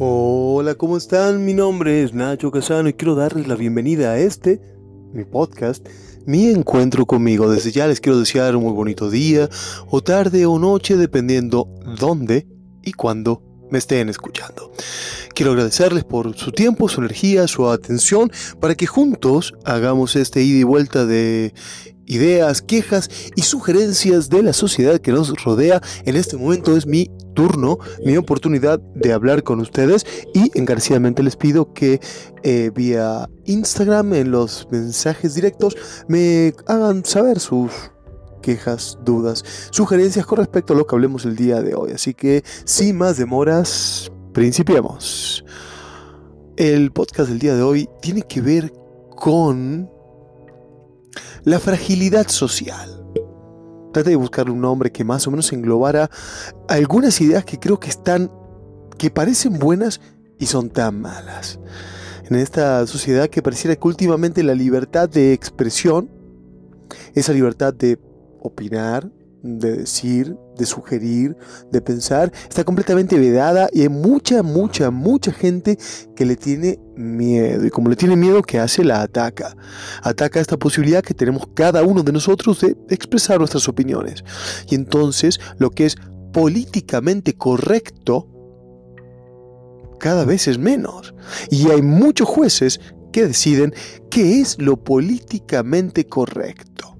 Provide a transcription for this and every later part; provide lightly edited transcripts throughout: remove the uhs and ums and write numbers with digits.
Hola, ¿cómo están? Mi nombre es Nacho Casano y quiero darles la bienvenida a mi podcast, Mi Encuentro Conmigo. Desde ya les quiero desear un muy bonito día, o tarde o noche, dependiendo dónde y cuándo me estén escuchando. Quiero agradecerles por su tiempo, su energía, su atención, para que juntos hagamos este ida y vuelta de ideas, quejas y sugerencias de la sociedad que nos rodea. En este momento es mi turno, mi oportunidad de hablar con ustedes y encarecidamente les pido que vía Instagram, en los mensajes directos, me hagan saber sus quejas, dudas, sugerencias con respecto a lo que hablemos el día de hoy. Así que sin más demoras, principiemos. El podcast del día de hoy tiene que ver con la fragilidad social. Trata de buscar un nombre que más o menos englobara algunas ideas que creo que parecen buenas y son tan malas. En esta sociedad que pareciera que últimamente la libertad de expresión, esa libertad de opinar, de decir, de sugerir, de pensar, está completamente vedada y hay mucha gente que le tiene miedo. Y como le tiene miedo, ¿qué hace? La ataca. Ataca esta posibilidad que tenemos cada uno de nosotros de expresar nuestras opiniones. Y entonces lo que es políticamente correcto cada vez es menos. Y hay muchos jueces que deciden qué es lo políticamente correcto.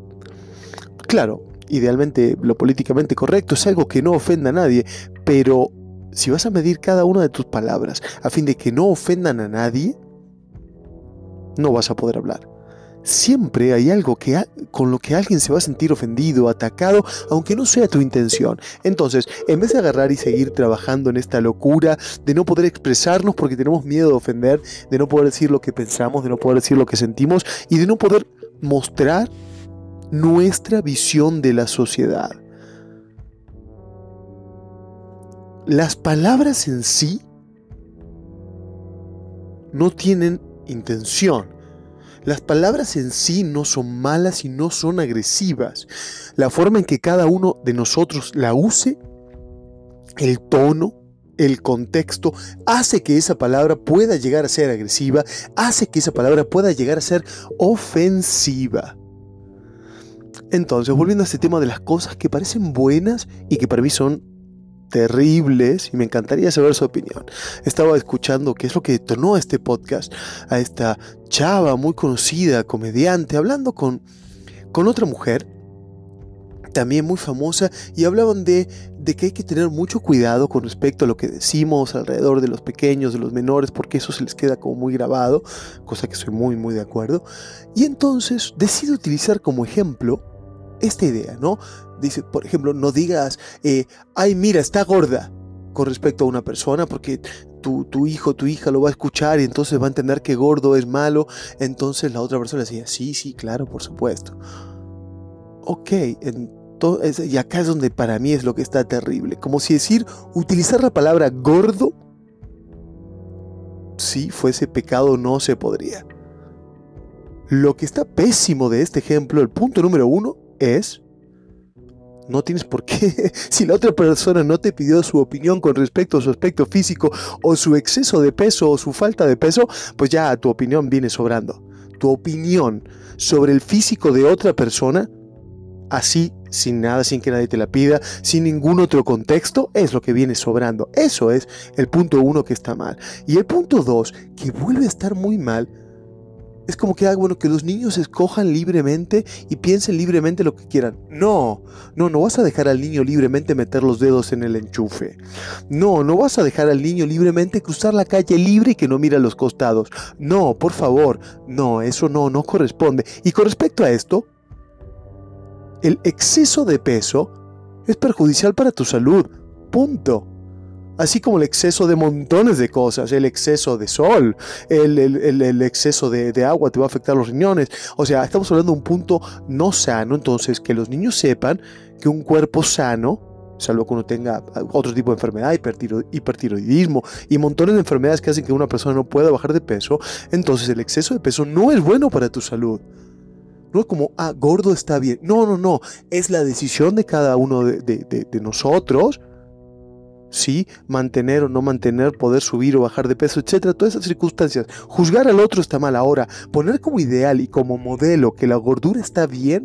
Claro, idealmente lo políticamente correcto es algo que no ofenda a nadie, pero si vas a medir cada una de tus palabras a fin de que no ofendan a nadie, no vas a poder hablar. Siempre hay algo con lo que alguien se va a sentir ofendido, atacado, aunque no sea tu intención. Entonces, en vez de agarrar y seguir trabajando en esta locura de no poder expresarnos porque tenemos miedo de ofender, de no poder decir lo que pensamos, de no poder decir lo que sentimos y de no poder mostrar nuestra visión de la sociedad. Las palabras en sí no tienen intención. Las palabras en sí no son malas y no son agresivas. La forma en que cada uno de nosotros la use, el tono, el contexto, hace que esa palabra pueda llegar a ser agresiva, hace que esa palabra pueda llegar a ser ofensiva. Entonces, volviendo a este tema de las cosas que parecen buenas y que para mí son terribles, y me encantaría saber su opinión. Estaba escuchando qué es lo que detonó este podcast, a esta chava muy conocida, comediante, hablando con otra mujer, también muy famosa, y hablaban de que hay que tener mucho cuidado con respecto a lo que decimos alrededor de los pequeños, de los menores, porque eso se les queda como muy grabado, cosa que soy muy de acuerdo. Y entonces decido utilizar como ejemplo esta idea, ¿no? Dice, por ejemplo, no digas, ay, mira, está gorda, con respecto a una persona, porque tu hijo, tu hija lo va a escuchar y entonces va a entender que gordo es malo. Entonces la otra persona decía, sí, claro, por supuesto. Ok, entonces, y acá es donde para mí es lo que está terrible. Como si decir, utilizar la palabra gordo, si fuese pecado, no se podría. Lo que está pésimo de este ejemplo, el punto número 1, es: no tienes por qué, si la otra persona no te pidió su opinión con respecto a su aspecto físico o su exceso de peso o su falta de peso, pues ya tu opinión viene sobrando. Tu opinión sobre el físico de otra persona, así, sin nada, sin que nadie te la pida, sin ningún otro contexto, es lo que viene sobrando. Eso es el punto 1 que está mal. Y el punto 2, que vuelve a estar muy mal, es como que, bueno, que los niños escojan libremente y piensen libremente lo que quieran. No vas a dejar al niño libremente meter los dedos en el enchufe. No vas a dejar al niño libremente cruzar la calle libre y que no mire a los costados. No, por favor, no, eso no corresponde. Y con respecto a esto, el exceso de peso es perjudicial para tu salud. Punto. Así como el exceso de montones de cosas, el exceso de sol, el exceso de agua te va a afectar los riñones. O sea, estamos hablando de un punto no sano. Entonces, que los niños sepan que un cuerpo sano, salvo que uno tenga otro tipo de enfermedad, hipertiroidismo y montones de enfermedades que hacen que una persona no pueda bajar de peso, entonces el exceso de peso no es bueno para tu salud. No es como, gordo está bien. No. Es la decisión de cada uno de nosotros Sí, mantener o no mantener, poder subir o bajar de peso, etcétera, todas esas circunstancias. Juzgar al otro está mal. Ahora, poner como ideal y como modelo que la gordura está bien,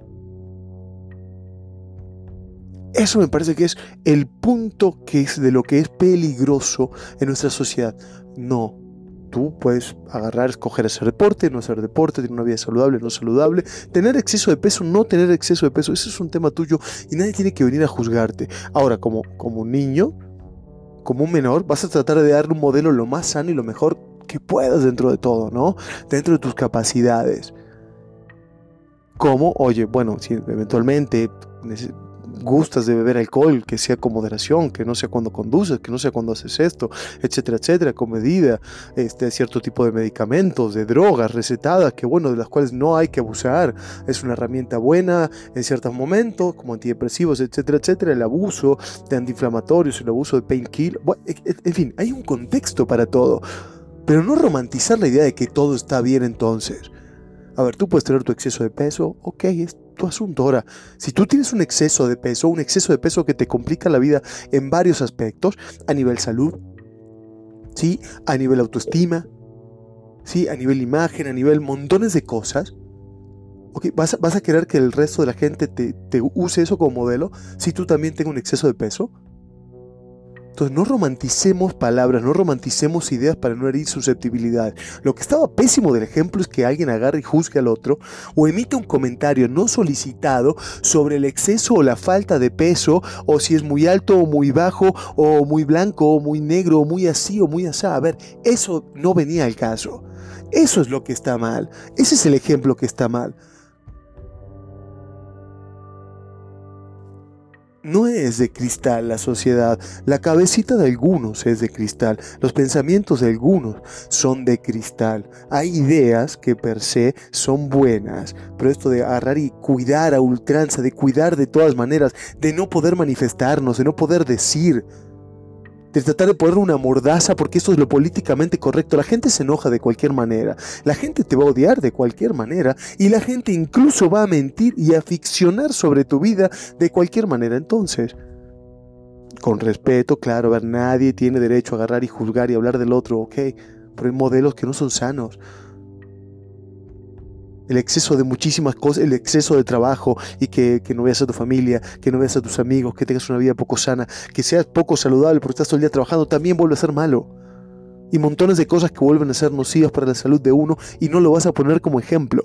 eso me parece que es el punto que es de lo que es peligroso en nuestra sociedad. No, tú puedes agarrar, escoger hacer deporte, no hacer deporte, tener una vida saludable, no saludable, tener exceso de peso, no tener exceso de peso, ese es un tema tuyo y nadie tiene que venir a juzgarte. Ahora, como un niño, como un menor, vas a tratar de darle un modelo lo más sano y lo mejor que puedas dentro de todo, ¿no? Dentro de tus capacidades. Como, oye, bueno, si eventualmente gustas de beber alcohol, que sea con moderación, que no sea cuando conduces, que no sea cuando haces esto, etcétera, etcétera, con medida, cierto tipo de medicamentos, de drogas recetadas, que bueno, de las cuales no hay que abusar, es una herramienta buena en ciertos momentos, como antidepresivos, etcétera, etcétera, el abuso de antiinflamatorios, el abuso de painkiller, bueno, en fin, hay un contexto para todo, pero no romantizar la idea de que todo está bien entonces. A ver, tú puedes tener tu exceso de peso, ok, es tu asunto. Ahora, si tú tienes un exceso de peso que te complica la vida en varios aspectos, a nivel salud, ¿sí? A nivel autoestima, ¿sí? A nivel imagen, a nivel montones de cosas, ok, ¿vas a querer que el resto de la gente te use eso como modelo si tú también tienes un exceso de peso? Entonces no romanticemos palabras, no romanticemos ideas para no herir susceptibilidades. Lo que estaba pésimo del ejemplo es que alguien agarre y juzgue al otro o emite un comentario no solicitado sobre el exceso o la falta de peso, o si es muy alto o muy bajo, o muy blanco o muy negro, o muy así o muy asá. A ver, eso no venía al caso. Eso es lo que está mal. Ese es el ejemplo que está mal. No es de cristal la sociedad, la cabecita de algunos es de cristal, los pensamientos de algunos son de cristal. Hay ideas que per se son buenas, pero esto de agarrar y cuidar a ultranza, de cuidar de todas maneras, de no poder manifestarnos, de no poder decir, de tratar de poner una mordaza porque esto es lo políticamente correcto. La gente se enoja de cualquier manera, la gente te va a odiar de cualquier manera y la gente incluso va a mentir y a ficcionar sobre tu vida de cualquier manera. Entonces, con respeto, claro, a ver, nadie tiene derecho a agarrar y juzgar y hablar del otro, ok, pero hay modelos que no son sanos. El exceso de muchísimas cosas, el exceso de trabajo y que no veas a tu familia, que no veas a tus amigos, que tengas una vida poco sana, que seas poco saludable porque estás todo el día trabajando, también vuelve a ser malo. Y montones de cosas que vuelven a ser nocivas para la salud de uno y no lo vas a poner como ejemplo.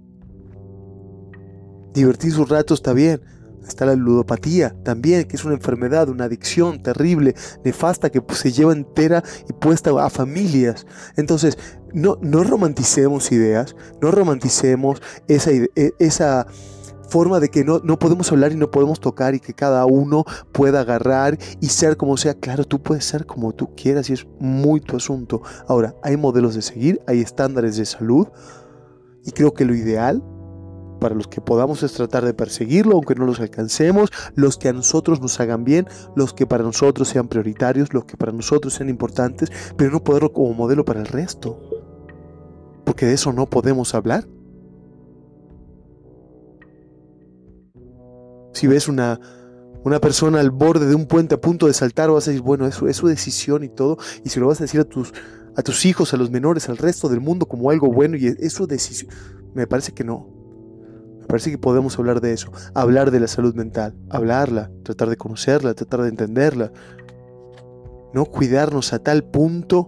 Divertirse un rato está bien. Está la ludopatía también, que es una enfermedad, una adicción terrible, nefasta, que se lleva entera y puesta a familias. Entonces, no romanticemos ideas, no romanticemos esa forma de que no podemos hablar y no podemos tocar y que cada uno pueda agarrar y ser como sea. Claro, tú puedes ser como tú quieras y es muy tu asunto. Ahora, hay modelos de seguir, hay estándares de salud y creo que lo ideal para los que podamos es tratar de perseguirlo, aunque no los alcancemos, los que a nosotros nos hagan bien, los que para nosotros sean prioritarios, los que para nosotros sean importantes, pero no ponerlo como modelo para el resto, porque de eso no podemos hablar. Si ves una persona al borde de un puente a punto de saltar, vas a decir, bueno, eso es su decisión y todo, y si lo vas a decir a tus hijos, a los menores, al resto del mundo como algo bueno y es su decisión, me parece que no. Me parece que podemos hablar de eso, hablar de la salud mental, hablarla, tratar de conocerla, tratar de entenderla, no cuidarnos a tal punto.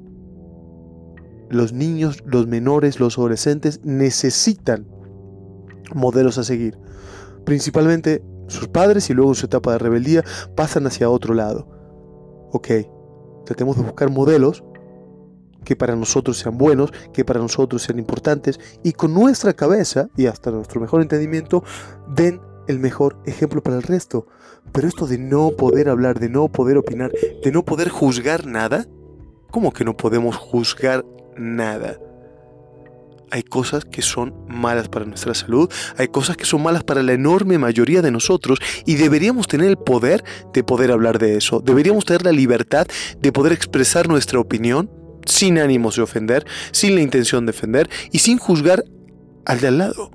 Los niños, los menores, los adolescentes necesitan modelos a seguir, principalmente sus padres y luego en su etapa de rebeldía pasan hacia otro lado. Ok, tratemos de buscar modelos que para nosotros sean buenos, que para nosotros sean importantes y con nuestra cabeza y hasta nuestro mejor entendimiento den el mejor ejemplo para el resto. Pero esto de no poder hablar, de no poder opinar, de no poder juzgar nada, ¿cómo que no podemos juzgar nada? Hay cosas que son malas para nuestra salud, hay cosas que son malas para la enorme mayoría de nosotros y deberíamos tener el poder de poder hablar de eso. Deberíamos tener la libertad de poder expresar nuestra opinión sin ánimos de ofender, sin la intención de ofender y sin juzgar al de al lado.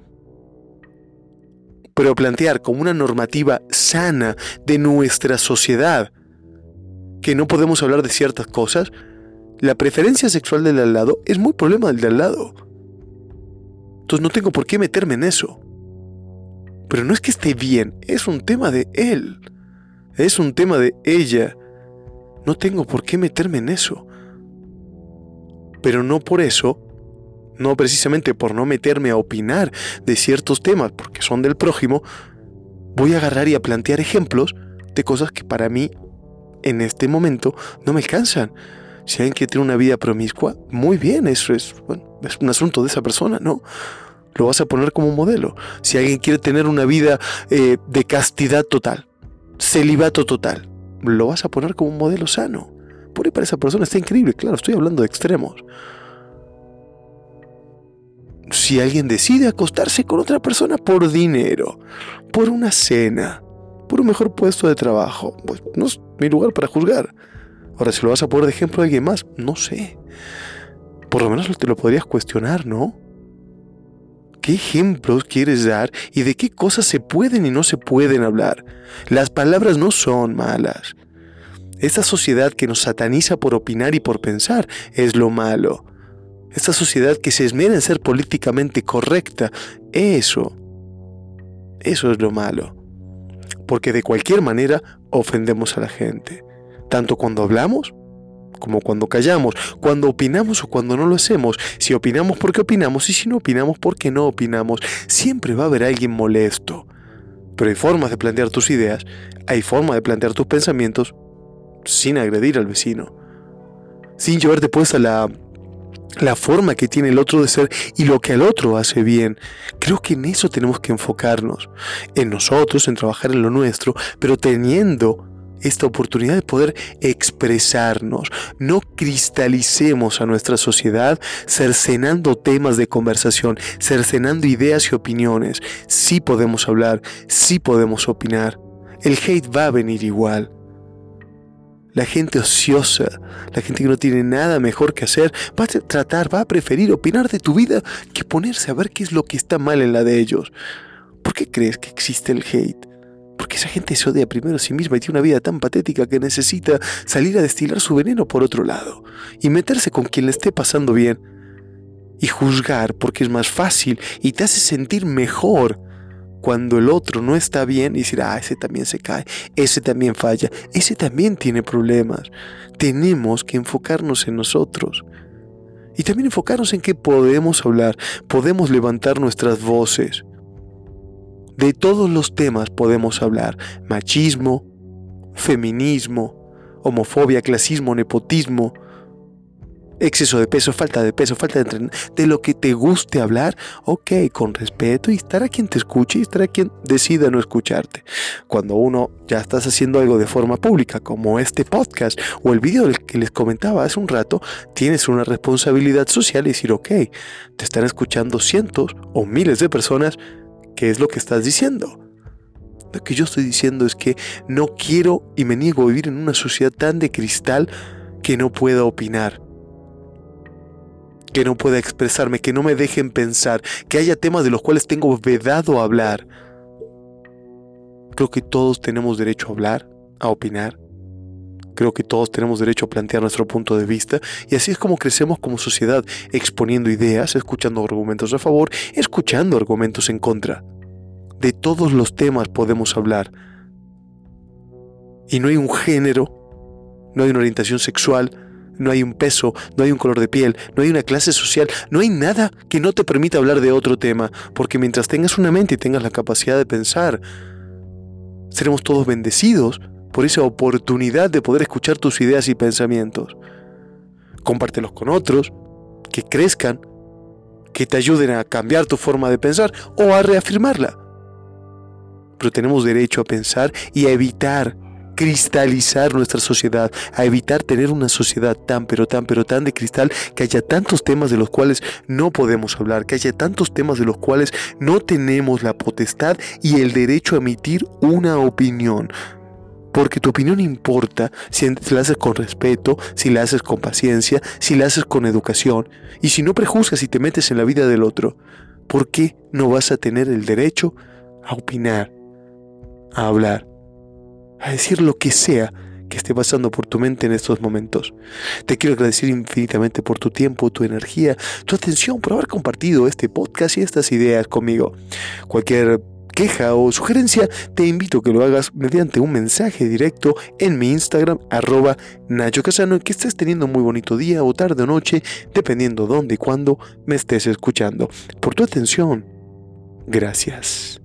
Pero plantear como una normativa sana de nuestra sociedad que no podemos hablar de ciertas cosas, la preferencia sexual del de al lado es muy problema del de al lado. Entonces no tengo por qué meterme en eso. Pero no es que esté bien, es un tema de él. Es un tema de ella. No tengo por qué meterme en eso. Pero no por eso, no precisamente por no meterme a opinar de ciertos temas porque son del prójimo, voy a agarrar y a plantear ejemplos de cosas que para mí, en este momento, no me alcanzan. Si alguien quiere tener una vida promiscua, muy bien, eso es un asunto de esa persona, ¿no? Lo vas a poner como modelo. Si alguien quiere tener una vida de castidad total, celibato total, lo vas a poner como un modelo sano. Por ahí para esa persona está increíble, claro, estoy hablando de extremos. Si alguien decide acostarse con otra persona por dinero, por una cena, por un mejor puesto de trabajo, pues no es mi lugar para juzgar. Ahora, si lo vas a poner de ejemplo a alguien más, no sé. Por lo menos te lo podrías cuestionar, ¿no? ¿Qué ejemplos quieres dar y de qué cosas se pueden y no se pueden hablar? Las palabras no son malas. Esta sociedad que nos sataniza por opinar y por pensar es lo malo. Esta sociedad que se esmera en ser políticamente correcta, eso es lo malo. Porque de cualquier manera ofendemos a la gente. Tanto cuando hablamos como cuando callamos, cuando opinamos o cuando no lo hacemos, si opinamos porque opinamos y si no opinamos porque no opinamos, siempre va a haber alguien molesto. Pero hay formas de plantear tus ideas, hay formas de plantear tus pensamientos sin agredir al vecino, sin llevarte puesta la forma que tiene el otro de ser y lo que al otro hace bien. Creo que en eso tenemos que enfocarnos, en nosotros, en trabajar en lo nuestro, pero teniendo esta oportunidad de poder expresarnos. No cristalicemos a nuestra sociedad cercenando temas de conversación, cercenando ideas y opiniones. Sí podemos hablar, sí podemos opinar. El hate va a venir igual. La gente ociosa, la gente que no tiene nada mejor que hacer, va a preferir opinar de tu vida que ponerse a ver qué es lo que está mal en la de ellos. ¿Por qué crees que existe el hate? Porque esa gente se odia primero a sí misma y tiene una vida tan patética que necesita salir a destilar su veneno por otro lado y meterse con quien le esté pasando bien y juzgar porque es más fácil y te hace sentir mejor cuando el otro no está bien y decir, ese también se cae, ese también falla, ese también tiene problemas. Tenemos que enfocarnos en nosotros y también enfocarnos en que podemos hablar, podemos levantar nuestras voces. De todos los temas podemos hablar: machismo, feminismo, homofobia, clasismo, nepotismo, exceso de peso, falta de entrenamiento, de lo que te guste hablar, ok, con respeto, y estará quien te escuche y estará quien decida no escucharte. Cuando uno ya estás haciendo algo de forma pública, como este podcast o el video del que les comentaba hace un rato, tienes una responsabilidad social y decir, ok, te están escuchando cientos o miles de personas. ¿Qué es lo que estás diciendo? Lo que yo estoy diciendo es que no quiero y me niego a vivir en una sociedad tan de cristal que no pueda opinar, que no pueda expresarme, que no me dejen pensar, que haya temas de los cuales tengo vedado hablar. Creo que todos tenemos derecho a hablar, a opinar. Creo que todos tenemos derecho a plantear nuestro punto de vista y así es como crecemos como sociedad, exponiendo ideas, escuchando argumentos a favor, escuchando argumentos en contra. De todos los temas podemos hablar. Y no hay un género, no hay una orientación sexual, no hay un peso, no hay un color de piel, no hay una clase social, no hay nada que no te permita hablar de otro tema, porque mientras tengas una mente y tengas la capacidad de pensar, seremos todos bendecidos por esa oportunidad de poder escuchar tus ideas y pensamientos. Compártelos con otros, que crezcan, que te ayuden a cambiar tu forma de pensar o a reafirmarla. Pero tenemos derecho a pensar y a evitar cristalizar nuestra sociedad, a evitar tener una sociedad tan de cristal, que haya tantos temas de los cuales no podemos hablar, que haya tantos temas de los cuales no tenemos la potestad y el derecho a emitir una opinión. Porque tu opinión importa si la haces con respeto, si la haces con paciencia, si la haces con educación y si no prejuzgas y te metes en la vida del otro. ¿Por qué no vas a tener el derecho a opinar, a hablar, a decir lo que sea que esté pasando por tu mente en estos momentos. Te quiero agradecer infinitamente por tu tiempo, tu energía, tu atención, por haber compartido este podcast y estas ideas conmigo. Cualquier queja o sugerencia, te invito a que lo hagas mediante un mensaje directo en mi Instagram, @NachoCasano, y que estés teniendo un muy bonito día o tarde o noche, dependiendo dónde y cuándo me estés escuchando. Por tu atención, gracias.